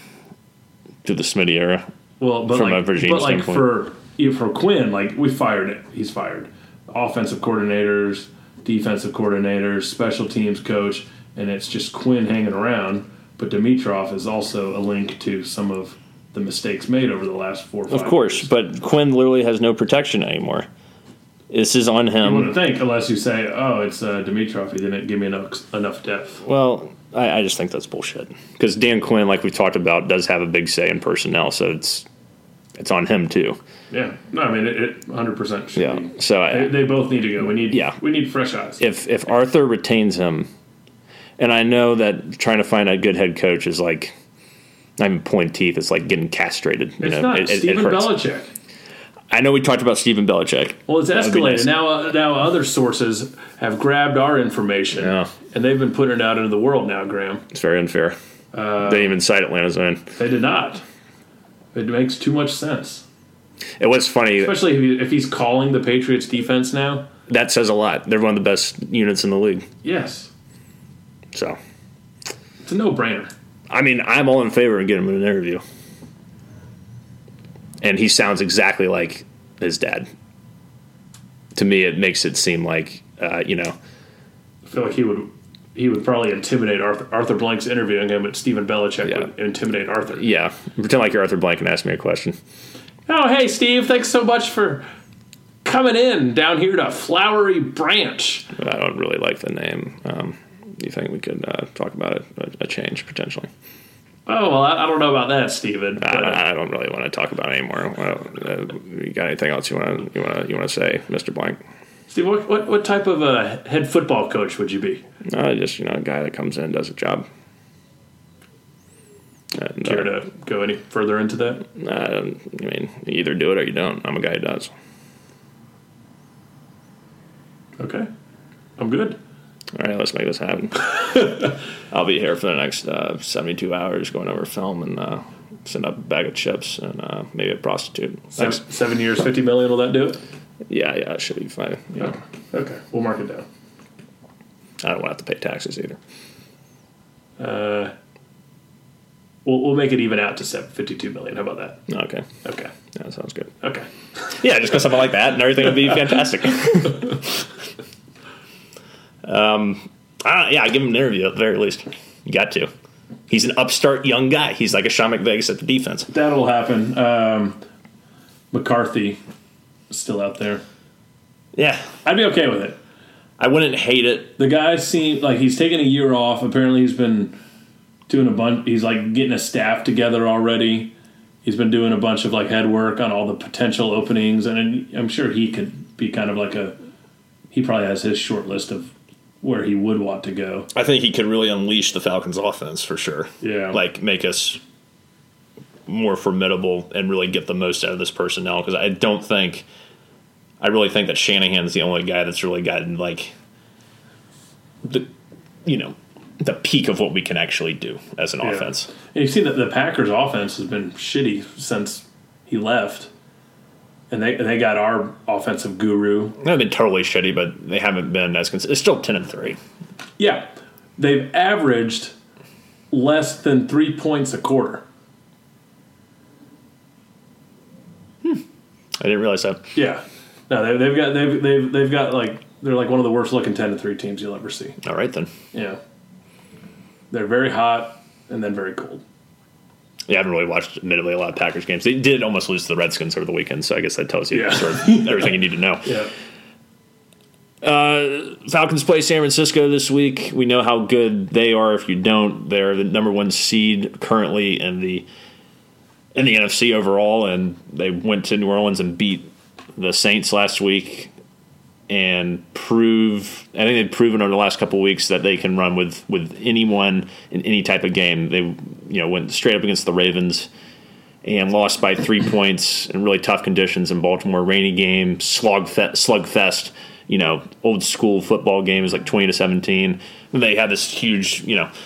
Speaker 1: to the Smitty era.
Speaker 2: Well, but
Speaker 1: From
Speaker 2: like,
Speaker 1: a regime
Speaker 2: but like
Speaker 1: standpoint.
Speaker 2: for you know, for Quinn, like we fired it. He's fired. Offensive coordinators, defensive coordinators, special teams coach, and it's just Quinn hanging around. But Dimitrov is also a link to some of the mistakes made over the last four or five
Speaker 1: Of course,
Speaker 2: years.
Speaker 1: but Quinn literally has no protection anymore. This is on
Speaker 2: You
Speaker 1: him.
Speaker 2: wouldn't think unless you say, "Oh, it's uh, Dimitrov. He didn't give me enough enough depth."
Speaker 1: Well, I, I just think that's bullshit. Because Dan Quinn, like we talked about, does have a big say in personnel, so it's it's on him too.
Speaker 2: Yeah, no, I mean it. it one hundred percent should
Speaker 1: Yeah.
Speaker 2: be.
Speaker 1: So
Speaker 2: They,
Speaker 1: I,
Speaker 2: they both need to go. We need.
Speaker 1: Yeah.
Speaker 2: we need fresh eyes.
Speaker 1: if if Arthur retains him, and I know that trying to find a good head coach is like not even pulling teeth. It's like getting castrated. You
Speaker 2: it's
Speaker 1: know,
Speaker 2: not
Speaker 1: it, it,
Speaker 2: Stephen
Speaker 1: it hurts.
Speaker 2: Belichick.
Speaker 1: I know we talked about Stephen Belichick.
Speaker 2: Well, it's
Speaker 1: That would be
Speaker 2: escalated
Speaker 1: nice.
Speaker 2: now. Uh, now other sources have grabbed our information,
Speaker 1: Yeah.
Speaker 2: and they've been putting it out into the world now. Graham,
Speaker 1: It's very unfair.
Speaker 2: Uh,
Speaker 1: they didn't even cite Atlanta's own.
Speaker 2: they did not. It makes too much sense,
Speaker 1: It was funny.
Speaker 2: especially if, he, if he's calling the Patriots defense now.
Speaker 1: That says a lot. They're one of the best units in the league.
Speaker 2: Yes,
Speaker 1: So,
Speaker 2: it's a no-brainer.
Speaker 1: I mean, I'm all in favor of getting him an interview. And he sounds exactly like his dad. To me, it makes it seem like, uh, you know,
Speaker 2: I feel like he would he would probably intimidate Arthur. Arthur Blank's interviewing him, but Stephen Belichick
Speaker 1: Yeah.
Speaker 2: would intimidate Arthur.
Speaker 1: yeah, pretend like you're Arthur Blank and ask me a question.
Speaker 2: Oh, hey, Steve, thanks so much for coming in down here to Flowery Branch.
Speaker 1: But I don't really like the name. Um, you think we could uh, talk about a, a change potentially?
Speaker 2: Oh, well, I, I don't know about that, Stephen.
Speaker 1: I,
Speaker 2: but-
Speaker 1: I don't really want to talk about it anymore. Well, uh, you got anything else you want to you want to you want to say, Mister Blank?
Speaker 2: Steve, what, what, what type of uh, head football coach would you be?
Speaker 1: Uh, just you know, a guy that comes in and does a job. And,
Speaker 2: Care
Speaker 1: uh,
Speaker 2: to go any further into that?
Speaker 1: uh, I mean, you either do it or you don't. I'm a guy who does.
Speaker 2: Okay. I'm good.
Speaker 1: All right, let's make this happen. I'll be here for the next uh, seventy-two hours going over film and uh, send up a bag of chips and uh, maybe a prostitute.
Speaker 2: Seven,
Speaker 1: Thanks.
Speaker 2: seven years, fifty million, will that do it?
Speaker 1: Yeah, yeah, it should be fine. Yeah.
Speaker 2: Okay, we'll mark it down.
Speaker 1: I don't want to have to pay taxes either.
Speaker 2: Uh, we'll, we'll make it even out to seven, fifty-two million. How about that?
Speaker 1: Okay.
Speaker 2: Okay.
Speaker 1: Yeah, that sounds good.
Speaker 2: Okay.
Speaker 1: Yeah, just go something like that and everything would be fantastic. um, I don't, yeah, I give him an interview at the very least. You got to. He's an upstart young guy. He's like a Sean McVegas at the defense.
Speaker 2: That'll happen. Um, McCarthy is still out there.
Speaker 1: Yeah,
Speaker 2: I'd be okay with it.
Speaker 1: I wouldn't hate it.
Speaker 2: The guy seemed like he's taking a year off. Apparently, he's been doing a bunch. He's like getting a staff together already. He's been doing a bunch of like head work on all the potential openings, and I'm sure he could be kind of like a. He probably has his short list of where he would want to go.
Speaker 1: I think he could really unleash the Falcons' offense for sure.
Speaker 2: Yeah.
Speaker 1: Like make us more formidable and really get the most out of this personnel because I don't think. I really think that Shanahan's the only guy that's really gotten like the, you know, the peak of what we can actually do as an
Speaker 2: Yeah.
Speaker 1: offense.
Speaker 2: And you've seen that the Packers' offense has been shitty since he left, and they they got our offensive guru.
Speaker 1: They've been totally shitty, but they haven't been as consistent. It's still ten and three.
Speaker 2: Yeah, they've averaged less than three points a quarter.
Speaker 1: I didn't realize that.
Speaker 2: Yeah, No, they, they've got they've they've they've got like they're like one of the worst looking ten to three teams you'll ever see.
Speaker 1: All right then.
Speaker 2: Yeah, they're very hot and then very cold.
Speaker 1: Yeah, I haven't really watched, admittedly, a lot of Packers games. They did almost lose to the Redskins over the weekend, so I guess that tells you
Speaker 2: Yeah.
Speaker 1: sort of everything you need to know.
Speaker 2: Yeah.
Speaker 1: Uh, Falcons play San Francisco this week. We know how good they are. If you don't, they're the number one seed currently in the in the N F C overall, and they went to New Orleans and beat the Saints last week and prove. I think they've proven over the last couple of weeks that they can run with, with anyone in any type of game. They you know went straight up against the Ravens and lost by three points in really tough conditions in Baltimore. Rainy game, slug fe- slugfest. You know, old school football games like twenty to seventeen. And they had this huge, you know,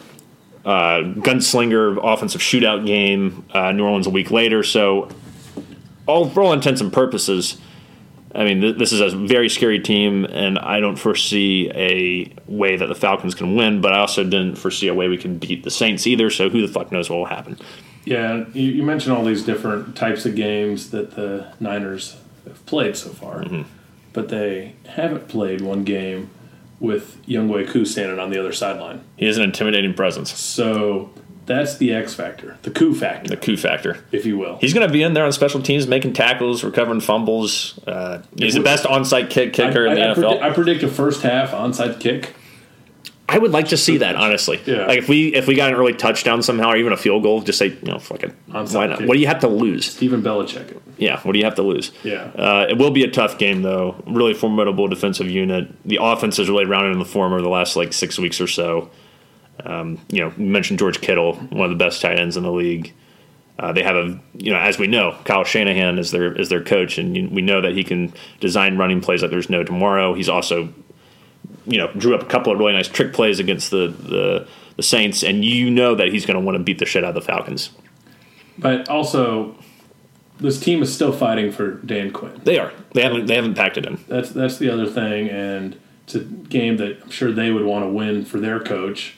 Speaker 1: uh, gunslinger offensive shootout game. Uh, New Orleans a week later. So, all for all intents and purposes, I mean, th- this is a very scary team, and I don't foresee a way that the Falcons can win. But I also didn't foresee a way we can beat the Saints either. So, who the fuck knows what will happen?
Speaker 2: Yeah, you, you mentioned all these different types of games that the Niners have played so far. Mm-hmm. But they haven't played one game with Younghoe Koo standing on the other sideline.
Speaker 1: He has an intimidating presence.
Speaker 2: So that's the X factor, the Koo factor.
Speaker 1: The Koo factor.
Speaker 2: If you will.
Speaker 1: He's going to be in there on special teams, making tackles, recovering fumbles. Uh, he's the best onside kick kicker
Speaker 2: I,
Speaker 1: in the
Speaker 2: I,
Speaker 1: N F L.
Speaker 2: Predict, I predict a first half onside kick.
Speaker 1: I would like to see that, honestly.
Speaker 2: Yeah.
Speaker 1: Like if we if we got an early touchdown somehow, or even a field goal, just say, you know, fuck it.
Speaker 2: Onside
Speaker 1: Why not?
Speaker 2: kick.
Speaker 1: What do you have to lose?
Speaker 2: Stephen Belichick it.
Speaker 1: Yeah, what do you have to lose?
Speaker 2: Yeah.
Speaker 1: Uh, it will be a tough game, though. Really formidable defensive unit. The offense has really rounded in the form over the last, like, six weeks or so. Um, you know, you mentioned George Kittle, one of the best tight ends in the league. Uh, they have a, you know, as we know, Kyle Shanahan is their is their coach, and you, we know that he can design running plays like there's no tomorrow. He's also, you know, drew up a couple of really nice trick plays against the the, the Saints, and you know that he's going to want to beat the shit out of the Falcons.
Speaker 2: But also, this team is still fighting for Dan Quinn.
Speaker 1: They are. They haven't. They haven't packed it in.
Speaker 2: That's that's the other thing, and it's a game that I'm sure they would want to win for their coach.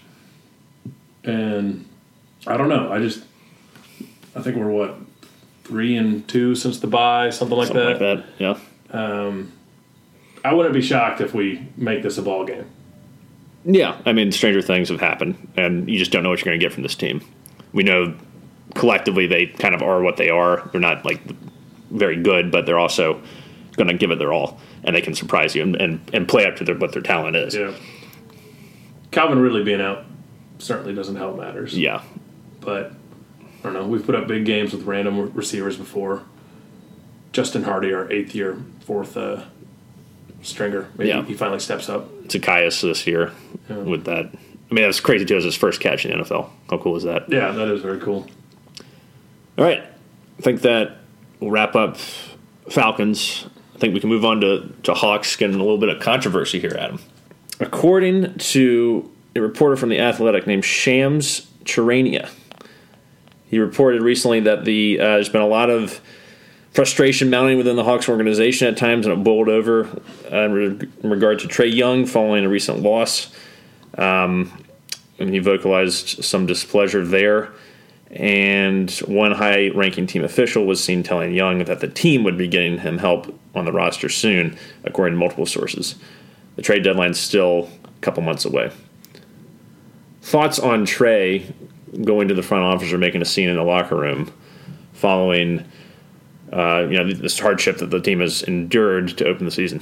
Speaker 2: And I don't know. I just I think we're what three and two since the bye, something like
Speaker 1: Something
Speaker 2: that.
Speaker 1: like that. Yeah.
Speaker 2: Um, I wouldn't be shocked if we make this a ball game.
Speaker 1: Yeah. I mean, stranger things have happened, and you just don't know what you're going to get from this team. We know collectively they kind of are what they are. They're not like very good, but they're also going to give it their all, and they can surprise you and, and, and play up to their, what their talent is.
Speaker 2: Yeah. Calvin Ridley being out certainly doesn't help matters.
Speaker 1: Yeah.
Speaker 2: But I don't know. We've put up big games with random receivers before. Justin Hardy, our eighth year, fourth uh, stringer. Maybe
Speaker 1: Yeah.
Speaker 2: he finally steps up.
Speaker 1: Zacchaeus this year
Speaker 2: Yeah.
Speaker 1: with that. I mean, that was crazy too. It was his first catch in the N F L. How cool is that?
Speaker 2: Yeah, that is very cool.
Speaker 1: All right. I think that will wrap up Falcons. I think we can move on to, to Hawks, getting a little bit of controversy here, Adam. According to a reporter from The Athletic named Shams Charania, he reported recently that the uh, there's been a lot of frustration mounting within the Hawks organization at times, and it boiled over uh, in, re- in regard to Trae Young following a recent loss. Um, and he vocalized some displeasure there. And one high-ranking team official was seen telling Young that the team would be getting him help on the roster soon, according to multiple sources. The trade deadline's still a couple months away. Thoughts on Trae going to the front office or making a scene in the locker room following uh, you know, this hardship that the team has endured to open the season?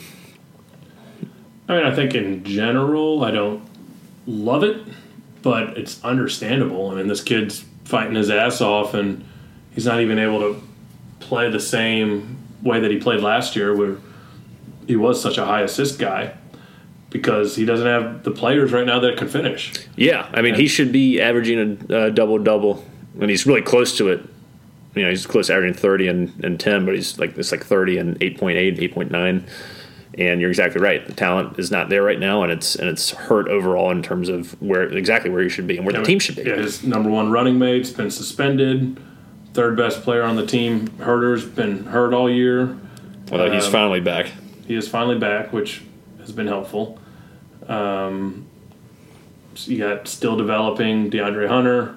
Speaker 2: I mean, I think in general, I don't love it, but it's understandable. I mean, this kid's fighting his ass off, and he's not even able to play the same way that he played last year, where he was such a high assist guy, because he doesn't have the players right now that can finish.
Speaker 1: Yeah, I mean, he should be averaging a, a double-double, and he's really close to it. You know, he's close to averaging thirty and, and ten, but he's like it's like thirty and eight point eight, eight point nine. And you're exactly right. The talent is not there right now, and it's and it's hurt overall in terms of where exactly where you should be and where the team should be.
Speaker 2: Yeah, his number one running mate's been suspended. Third best player on the team, Herter's been hurt all year.
Speaker 1: Well, he's
Speaker 2: Um,
Speaker 1: finally back.
Speaker 2: He is finally back, which has been helpful. Um, so you got still developing DeAndre Hunter,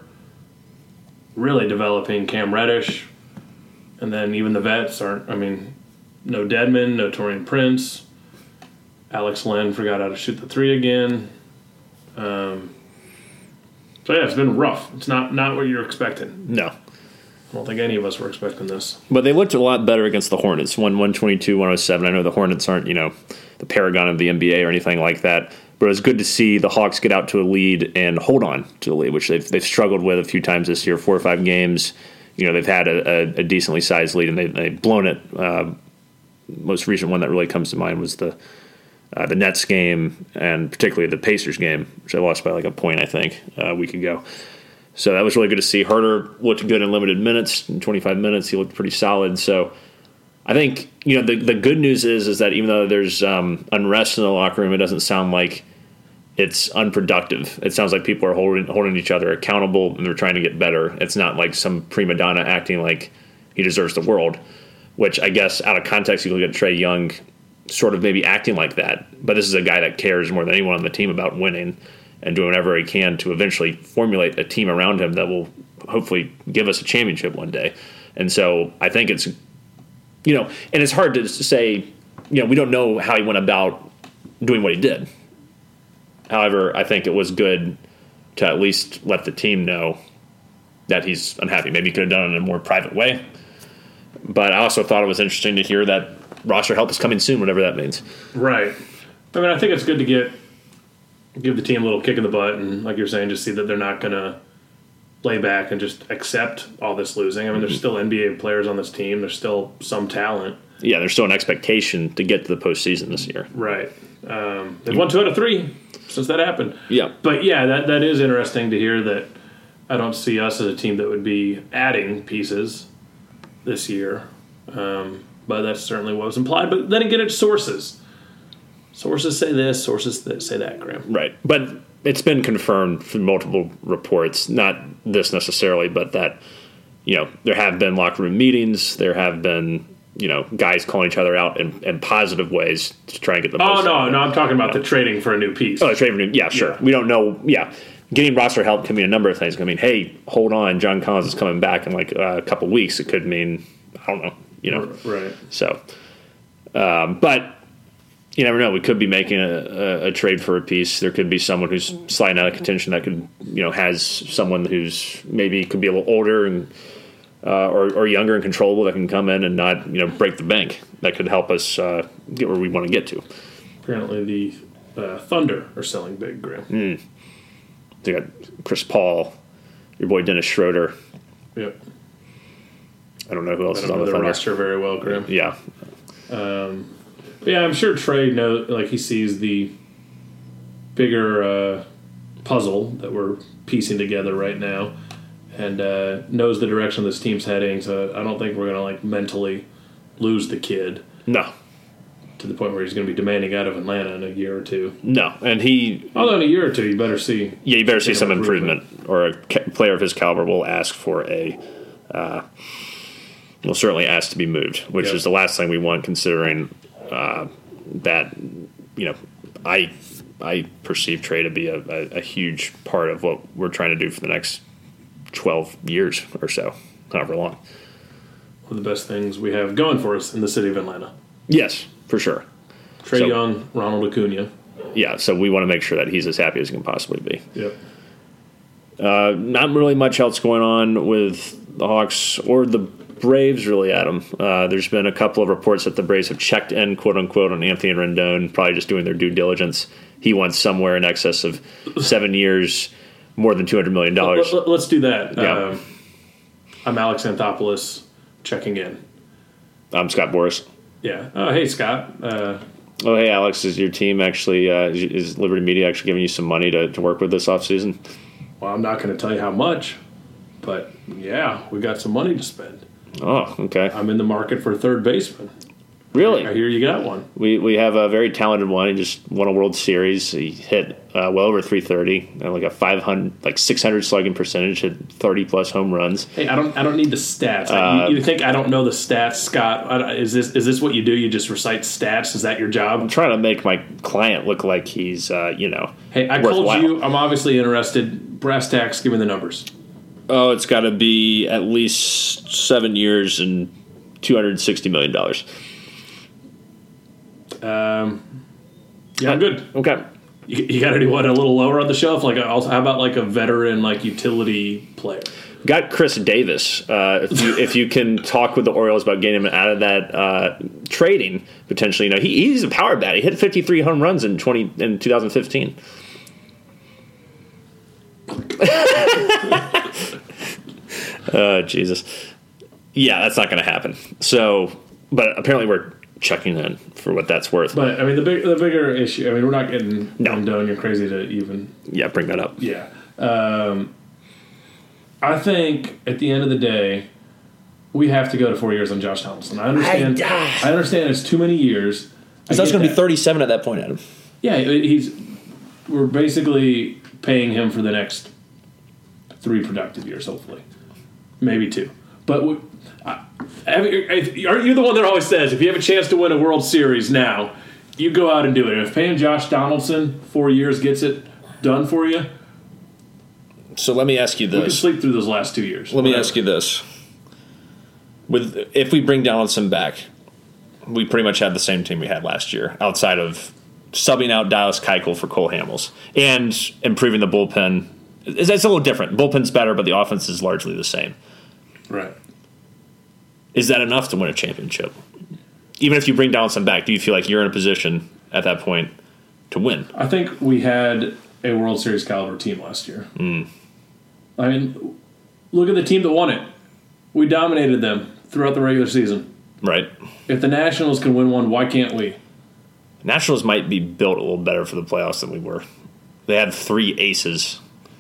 Speaker 2: really developing Cam Reddish, and then even the vets aren't. I mean, no Dedmon, no Torian Prince. Alex Len forgot how to shoot the three again. Um, so, yeah, it's been rough. It's not, not what you're expecting.
Speaker 1: No.
Speaker 2: I don't think any of us were expecting this.
Speaker 1: But they looked a lot better against the Hornets. Won one twenty-two one oh seven. I know the Hornets aren't, you know, the paragon of the N B A or anything like that. But it was good to see the Hawks get out to a lead and hold on to the lead, which they've, they've struggled with a few times this year, four or five games. You know, they've had a, a, a decently sized lead, and they, they've blown it. Uh, most recent one that really comes to mind was the uh, the Nets game, and particularly the Pacers game, which I lost by like a point, I think, uh, a week ago. So that was really good to see. Herter looked good in limited minutes, in twenty-five minutes. He looked pretty solid. So I think, you know, the the good news is is that even though there's um, unrest in the locker room, it doesn't sound like it's unproductive. It sounds like people are holding holding each other accountable and they're trying to get better. It's not like some prima donna acting like he deserves the world, which I guess out of context you look at Trae Young sort of maybe acting like that. But this is a guy that cares more than anyone on the team about winning and doing whatever he can to eventually formulate a team around him that will hopefully give us a championship one day. And so I think it's, you know, and it's hard to say, you know, we don't know how he went about doing what he did. However, I think it was good to at least let the team know that he's unhappy. Maybe he could have done it in a more private way. But I also thought it was interesting to hear that roster help is coming soon, whatever that means.
Speaker 2: Right. I mean, I think it's good to get give the team a little kick in the butt and, like you're saying, just see that they're not going to lay back and just accept all this losing. I mean, there's still N B A players on this team. There's still some talent.
Speaker 1: Yeah, there's still an expectation to get to the postseason this year.
Speaker 2: Right. Um, they've won two out of three since that happened.
Speaker 1: Yeah.
Speaker 2: But, yeah, that that is interesting to hear that I don't see us as a team that would be adding pieces this year. Um, but that's certainly what was implied. But then again, it's sources. Sources say this, sources that say that, Graham.
Speaker 1: Right. But it's been confirmed from multiple reports, not this necessarily, but that, you know, there have been locker room meetings. There have been, you know, guys calling each other out in, in positive ways to try and get the most.
Speaker 2: Oh, no,
Speaker 1: out of
Speaker 2: no,
Speaker 1: it.
Speaker 2: I'm talking about
Speaker 1: you know?
Speaker 2: the trading for a new piece.
Speaker 1: Oh, the trading for a new, yeah, sure.
Speaker 2: Yeah.
Speaker 1: We don't know, yeah. Getting roster help can mean a number of things. It can mean, hey, hold on, John Collins is coming back in like uh, a couple weeks. It could mean, I don't know, you know.
Speaker 2: Right.
Speaker 1: So, um, but you never know. We could be making a, a, a trade for a piece. There could be someone who's sliding out of contention that could, you know, has someone who's maybe could be a little older and uh, or, or younger and controllable that can come in and not, you know, break the bank. That could help us uh, get where we want to get to.
Speaker 2: Apparently the uh, Thunder are selling big, Graham.
Speaker 1: Mm. They got Chris Paul, your boy Dennis Schroeder.
Speaker 2: Yep.
Speaker 1: I don't know who else
Speaker 2: I
Speaker 1: is
Speaker 2: don't
Speaker 1: on
Speaker 2: know
Speaker 1: the
Speaker 2: the
Speaker 1: Thunder.
Speaker 2: roster very well, Graham.
Speaker 1: Yeah.
Speaker 2: Um, yeah, I'm sure Trey knows, like he sees the bigger uh, puzzle that we're piecing together right now, and uh, knows the direction this team's heading. So I don't think we're gonna like mentally lose the kid
Speaker 1: No.
Speaker 2: to the point where he's gonna be demanding out of Atlanta in a year or two.
Speaker 1: No. And he,
Speaker 2: Although in a year or two, you better see.
Speaker 1: yeah, you better see some
Speaker 2: improvement.
Speaker 1: improvement, or a ca- player of his caliber will ask for a, uh, will certainly ask to be moved, which
Speaker 2: Yep.
Speaker 1: is the last thing we want, considering uh, that, you know, I I perceive Trey to be a, a, a huge part of what we're trying to do for the next twelve years or so, however long.
Speaker 2: One of the best things we have going for us in the city of Atlanta.
Speaker 1: Yes, for sure.
Speaker 2: Trey
Speaker 1: So-
Speaker 2: Young, Ronald Acuna.
Speaker 1: Yeah, so we want to make sure that he's as happy as he can possibly be.
Speaker 2: Yep.
Speaker 1: Uh, not really much else going on with the Hawks or the Braves, really, Adam. Uh, there's been a couple of reports that the Braves have checked in, quote unquote, on Anthony Rendon, probably just doing their due diligence. He wants somewhere in excess of seven years, more than two hundred million dollars.
Speaker 2: Let, us do that.
Speaker 1: Yeah.
Speaker 2: Um, I'm Alex Anthopoulos checking in.
Speaker 1: I'm Scott Boris.
Speaker 2: Yeah. Oh, hey, Scott. Uh,
Speaker 1: Oh, hey, Alex, is your team actually, uh, is- is Liberty Media actually giving you some money to, to work with this offseason?
Speaker 2: well, I'm not going to tell you how much, but yeah, we got some money to spend.
Speaker 1: Oh, okay.
Speaker 2: I'm in the market for a third baseman. I
Speaker 1: Really?
Speaker 2: hear you got one.
Speaker 1: We we have a very talented one. He just won a World Series. He hit uh, well over three thirty, and like a five hundred, like six hundred slugging percentage, hit thirty plus home runs.
Speaker 2: Hey, I don't. I don't need the stats. Like,
Speaker 1: Uh,
Speaker 2: you, you think I don't know the stats, Scott? I don't- Is this is this what you do? You just recite stats? Is that your job?
Speaker 1: I'm trying to make my client look like he's, uh, you know,
Speaker 2: Hey, I
Speaker 1: worthwhile.
Speaker 2: called you. I'm obviously interested. Brass tacks. Give me the numbers.
Speaker 1: Oh, it's got to be at least seven years and two hundred sixty million dollars.
Speaker 2: Um, yeah, I'm good.
Speaker 1: Okay.
Speaker 2: You, you got anyone a little lower on the shelf? Like, a, how about like a veteran, like utility player?
Speaker 1: Got Chris Davis. Uh, if you if you can talk with the Orioles about getting him out of that uh, trading potentially, you know he, he's a power bat. He hit fifty-three home runs in twenty in twenty fifteen. uh, Jesus. Yeah, that's not going to happen. So, but apparently we're checking in for what that's worth.
Speaker 2: But I mean, the big, the bigger issue. I mean, we're not getting
Speaker 1: No.
Speaker 2: Rendon. You're crazy to even.
Speaker 1: Yeah, bring that up.
Speaker 2: Yeah. Um, I think at the end of the day, we have to go to four years on Josh Donaldson. I understand.
Speaker 1: I-
Speaker 2: I, understand it's too many years.
Speaker 1: Because
Speaker 2: I
Speaker 1: that's
Speaker 2: get
Speaker 1: going to be
Speaker 2: that.
Speaker 1: thirty-seven at that point, Adam.
Speaker 2: Yeah, he's. We're basically paying him for the next three productive years, hopefully, maybe two. But we, I, if, aren't you the one that always says if you have a chance to win a World Series now, you go out and do it? And if paying Josh Donaldson four years gets it done for you,
Speaker 1: So let me ask you
Speaker 2: we can
Speaker 1: this.
Speaker 2: sleep through those last two years.
Speaker 1: Let me
Speaker 2: Whatever.
Speaker 1: ask you this. With if we bring Donaldson back, we pretty much have the same team we had last year, outside of subbing out Dallas Keuchel for Cole Hamels and improving the bullpen. It's, it's a little different. Bullpen's better, but the offense is largely the same.
Speaker 2: Right.
Speaker 1: Is that enough to win a championship? Even if you bring Donaldson back, do you feel like you're in a position at that point to win?
Speaker 2: I think we had a World Series caliber team last year.
Speaker 1: Mm.
Speaker 2: I mean, look at the team that won it. We dominated them throughout the regular season.
Speaker 1: Right.
Speaker 2: If the Nationals can win one, why can't we?
Speaker 1: Nationals might be built a little better for the playoffs than we were. They had three aces.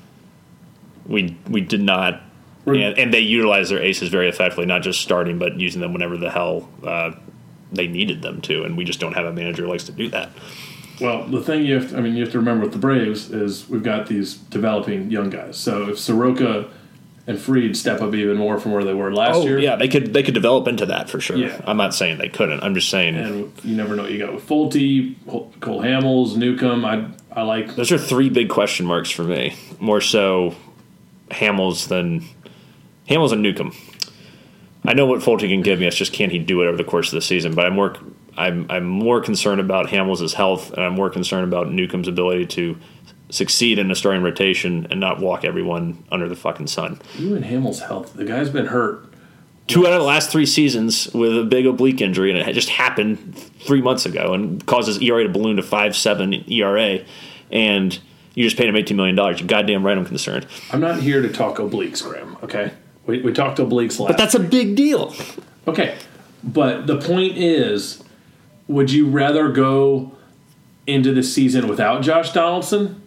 Speaker 1: We we did not. And, and they utilized their aces very effectively, not just starting, but using them whenever the hell uh, they needed them to. And we just don't have a manager who likes to do that.
Speaker 2: Well, the thing you have to, I mean, you have to remember with the Braves is we've got these developing young guys. So if Soroka and Fried step up even more from where they were last
Speaker 1: Oh,
Speaker 2: year.
Speaker 1: yeah, they could they could develop into that for sure.
Speaker 2: Yeah.
Speaker 1: I'm not saying they couldn't. I'm just saying
Speaker 2: And you never know what you got with Fulte, Cole Hamels, Newcomb. I I like.
Speaker 1: those are three big question marks for me. More so Hamels than Hamels and Newcomb. I know what Fulte can give me. It's just can he do it over the course of the season? But I'm more I'm I'm more concerned about Hamels' health, and I'm more concerned about Newcomb's ability to succeed in a starting rotation and not walk everyone under the fucking sun.
Speaker 2: You and Hamels' health. The guy's been hurt.
Speaker 1: Two out of the last three seasons with a big oblique injury, and it had just happened three months ago and causes E R A to balloon to five point seven E R A, and you just paid him eighteen million dollars. You're goddamn right I'm concerned.
Speaker 2: I'm not here to talk obliques, Graham, okay? We, we talked obliques last
Speaker 1: But that's a big deal.
Speaker 2: Okay, but the point is, would you rather go into the season without Josh Donaldson?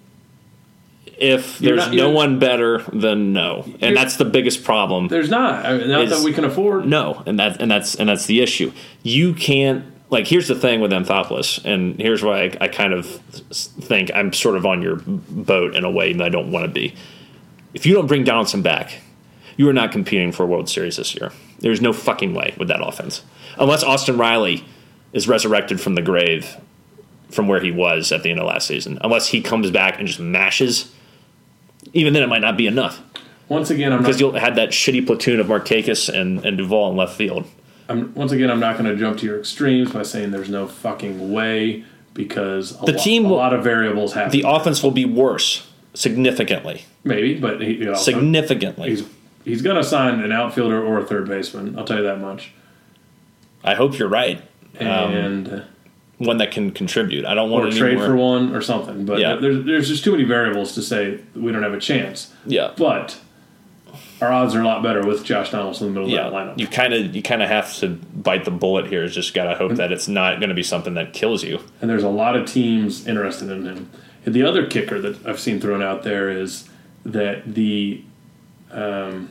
Speaker 1: If
Speaker 2: You're
Speaker 1: there's
Speaker 2: not-
Speaker 1: no
Speaker 2: you're-
Speaker 1: one better, then no. And
Speaker 2: You're-
Speaker 1: that's the biggest problem.
Speaker 2: There's not. I mean, not
Speaker 1: It's-
Speaker 2: that we can afford.
Speaker 1: No, and that and that's and that's the issue. You can't like. Here's the thing with Anthopoulos, and here's why I, I kind of think I'm sort of on your boat in a way that I don't want to be. If you don't bring Donaldson back, you are not competing for a World Series this year. There's no fucking way with that offense, unless Austin Riley is resurrected from the grave, from where he was at the end of last season. Unless he comes back and just mashes, even then it might not be enough.
Speaker 2: Once again, I'm
Speaker 1: Because
Speaker 2: not.
Speaker 1: you'll have that shitty platoon of Markakis and, and Duvall in left field.
Speaker 2: I'm, once again, I'm not going to jump to your extremes by saying there's no fucking way because a,
Speaker 1: The
Speaker 2: lo-
Speaker 1: team
Speaker 2: a
Speaker 1: will-
Speaker 2: lot of variables happen.
Speaker 1: The offense will be worse significantly.
Speaker 2: Maybe, but he, you know,
Speaker 1: Significantly.
Speaker 2: he's he's going to sign an outfielder or a third baseman. I'll tell you that much.
Speaker 1: I hope you're right. Um,
Speaker 2: And
Speaker 1: one that can contribute. I don't want
Speaker 2: or
Speaker 1: any
Speaker 2: trade
Speaker 1: more.
Speaker 2: for one or something. But
Speaker 1: Yeah.
Speaker 2: there's there's just too many variables to say we don't have a chance.
Speaker 1: Yeah.
Speaker 2: But our odds are a lot better with Josh Donaldson in the middle
Speaker 1: Yeah,
Speaker 2: of that lineup.
Speaker 1: you kind of you kind of have to bite the bullet here. Is just gotta hope that it's not going to be something that kills you.
Speaker 2: And there's a lot of teams interested in him. And the other kicker that I've seen thrown out there is that the um,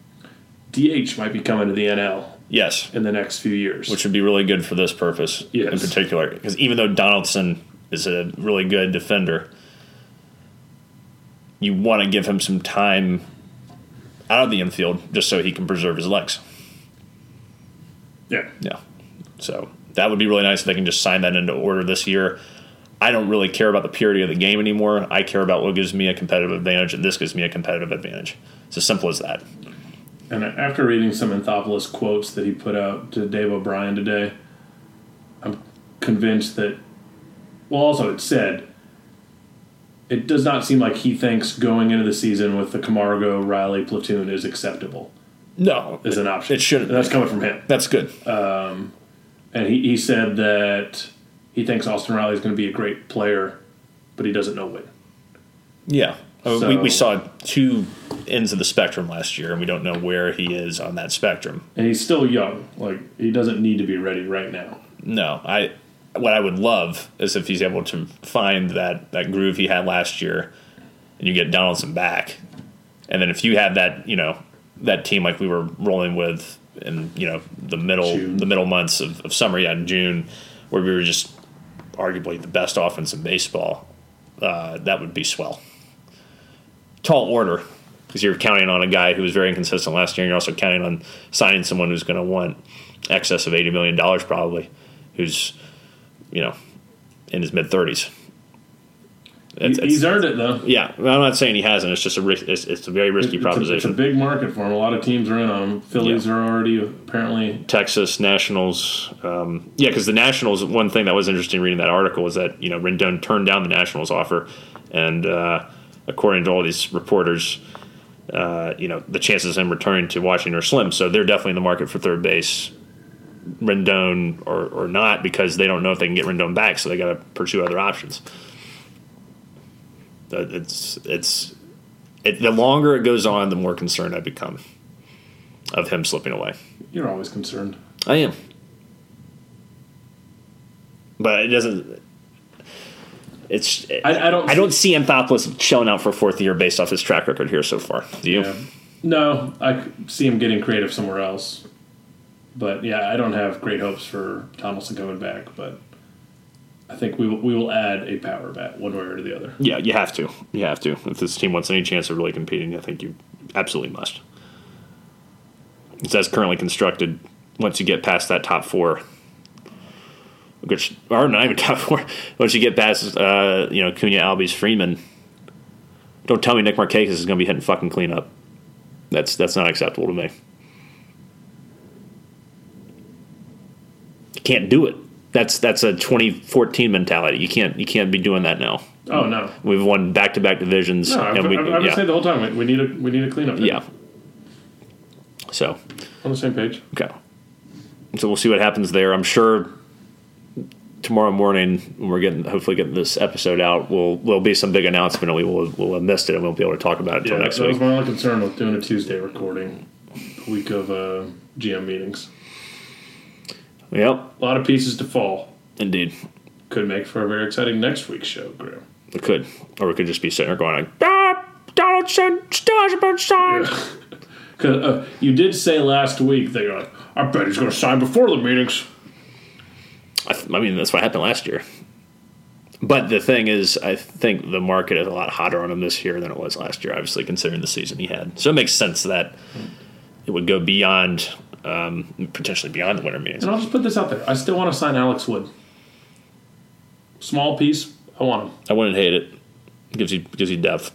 Speaker 2: D H might be coming to the N L
Speaker 1: Yes,
Speaker 2: in the next few years.
Speaker 1: which would be really good for this purpose
Speaker 2: Yes.
Speaker 1: in particular. Because even though Donaldson is a really good defender, you want to give him some time out of the infield just so he can preserve his legs.
Speaker 2: yeah.
Speaker 1: Yeah. So that would be really nice if they can just sign that into order this year. I don't really care about the purity of the game anymore. I care about what gives me a competitive advantage, and this gives me a competitive advantage. It's as simple as that.
Speaker 2: And after reading some Anthopoulos quotes that he put out to Dave O'Brien today, I'm convinced that. Well, also it said it does not seem like he thinks going into the season with the Camargo Riley platoon is acceptable.
Speaker 1: No,
Speaker 2: as an option.
Speaker 1: It shouldn't.
Speaker 2: And that's coming from him.
Speaker 1: That's good.
Speaker 2: Um, and he, he said that he thinks Austin Riley is going to be a great player, but he doesn't know when.
Speaker 1: Yeah.
Speaker 2: So,
Speaker 1: we, we saw two ends of the spectrum last year, and we don't know where he is on that spectrum.
Speaker 2: And he's still young. Like, he doesn't need to be ready right now.
Speaker 1: No. I what I would love is if he's able to find that, that groove he had last year, and you get Donaldson back. And then if you have that, you know, that team like we were rolling with in, you know, the middle June. the middle months of, of summer, yeah, in June, where we were just arguably the best offense in baseball, uh, that would be swell. Tall order, because you're counting on a guy who was very inconsistent last year, and you're also counting on signing someone who's going to want excess of eighty million dollars probably, who's, you know, in his mid-thirties.
Speaker 2: It's, He's it's, earned it, though.
Speaker 1: Yeah, I'm not saying he hasn't. It's just a it's, it's a very risky
Speaker 2: it's
Speaker 1: proposition.
Speaker 2: A, it's a big market for him. A lot of teams are in on him. Phillies yeah. are already apparently
Speaker 1: Texas Nationals. Um, yeah, because the Nationals. One thing that was interesting reading that article was that you know Rendon turned down the Nationals offer, and uh, according to all these reporters, uh, you know the chances of him returning to Washington are slim. So they're definitely in the market for third base, Rendon or or not, because they don't know if they can get Rendon back. So they got to pursue other options. It's it's it, the longer it goes on, the more concerned I become of him slipping away.
Speaker 2: You're always concerned.
Speaker 1: I am, but it doesn't. It's
Speaker 2: I, I don't.
Speaker 1: I don't see Anthopoulos shelling out for a fourth year based off his track record here so far. Do you?
Speaker 2: Yeah. No, I see him getting creative somewhere else. But yeah, I don't have great hopes for Donaldson coming back, but. I think we will, we will add a power bat one way or the other.
Speaker 1: Yeah, you have to. You have to. If this team wants any chance of really competing, I think you absolutely must. It's as currently constructed, once you get past that top four, which or not even top four, once you get past uh, you know Cunha, Albies, Freeman, don't tell me Nick Markakis is going to be hitting fucking cleanup. That's that's not acceptable to me. You can't do it. That's that's a twenty fourteen mentality. You can't you can't be doing that now.
Speaker 2: Oh no,
Speaker 1: we've won back to back divisions.
Speaker 2: No, I've,
Speaker 1: and we,
Speaker 2: I've, I've
Speaker 1: yeah.
Speaker 2: been saying the whole time we need a we need a cleanup.
Speaker 1: Yeah. So
Speaker 2: on the same page.
Speaker 1: Okay. So we'll see what happens there. I'm sure tomorrow morning when we're getting hopefully getting this episode out, will will be some big announcement, and we will we'll have missed it and we won't be able to talk about it until
Speaker 2: yeah,
Speaker 1: next
Speaker 2: that
Speaker 1: week.
Speaker 2: That was my only concern with doing a Tuesday recording, a week of uh, G M meetings.
Speaker 1: Yep.
Speaker 2: A lot of pieces to fall.
Speaker 1: Indeed.
Speaker 2: Could make for a very exciting next week's show, Graham.
Speaker 1: It could. Or we could just be sitting there going like, ah, Donaldson still hasn't been signed.
Speaker 2: Yeah. uh, you did say last week that you're like, I bet he's going to sign before the meetings.
Speaker 1: I, th- I mean, that's what happened last year. But the thing is, I think the market is a lot hotter on him this year than it was last year, obviously, considering the season he had. So it makes sense that it would go beyond, um, potentially beyond the winter meetings.
Speaker 2: And I'll just put this out there. I still want to sign Alex Wood. Small piece, I want him.
Speaker 1: I wouldn't hate it. Gives you gives you depth.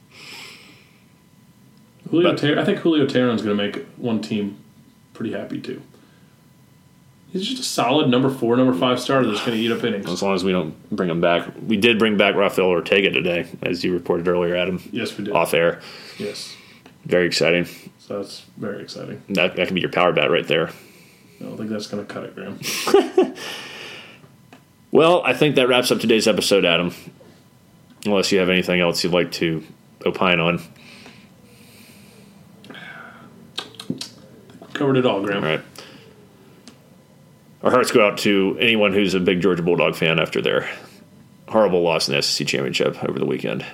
Speaker 2: Julio
Speaker 1: but,
Speaker 2: Ter- I think Julio Teheran's going to make one team pretty happy too. He's just a solid number four, number five starter that's going to eat up innings.
Speaker 1: As long as we don't bring him back. We did bring back Rafael Ortega today, as you reported earlier, Adam.
Speaker 2: Yes, we did.
Speaker 1: Off air.
Speaker 2: Yes.
Speaker 1: Very exciting.
Speaker 2: So that's very exciting.
Speaker 1: That that can be your power bat right there.
Speaker 2: I don't think that's going to cut it, Graham.
Speaker 1: Well, I think that wraps up today's episode, Adam. Unless you have anything else you'd like to opine on.
Speaker 2: Covered it all, Graham.
Speaker 1: All right. Our hearts go out to anyone who's a big Georgia Bulldog fan after their horrible loss in the S E C Championship over the weekend.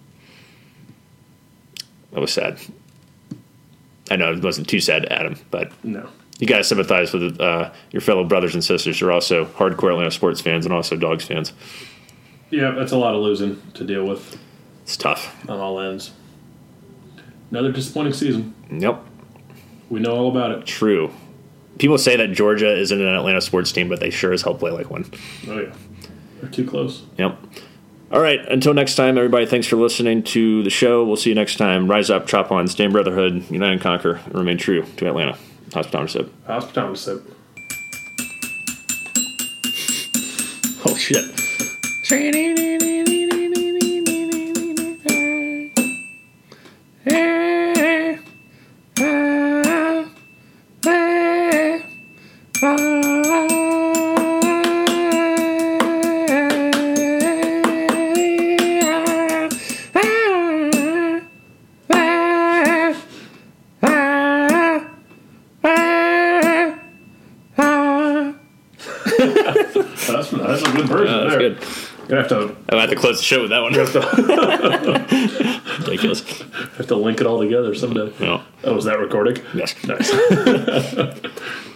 Speaker 1: That was sad. I know it wasn't too sad, Adam, but
Speaker 2: no.
Speaker 1: You got to sympathize with uh, your fellow brothers and sisters who are also hardcore Atlanta sports fans and also Dogs fans.
Speaker 2: Yeah, that's a lot of losing to deal with.
Speaker 1: It's tough.
Speaker 2: On all ends. Another disappointing season.
Speaker 1: Yep.
Speaker 2: We know all about it.
Speaker 1: True. People say that Georgia isn't an Atlanta sports team, but they sure as hell play like one.
Speaker 2: Oh, yeah. They're too close.
Speaker 1: Yep. All right. Until next time, everybody, thanks for listening to the show. We'll see you next time. Rise up, chop on, stand brotherhood, unite and conquer, and remain true to Atlanta. Hospitometer sip.
Speaker 2: Hospitometer sip.
Speaker 1: Oh shit.
Speaker 2: That's, that's a good version
Speaker 1: Oh, that's
Speaker 2: there.
Speaker 1: good.
Speaker 2: You're going to have to
Speaker 1: I'll have to close the show with that one. Ridiculous.
Speaker 2: have to link it all together someday.
Speaker 1: No.
Speaker 2: Oh, is that recording?
Speaker 1: Yes.
Speaker 2: Nice.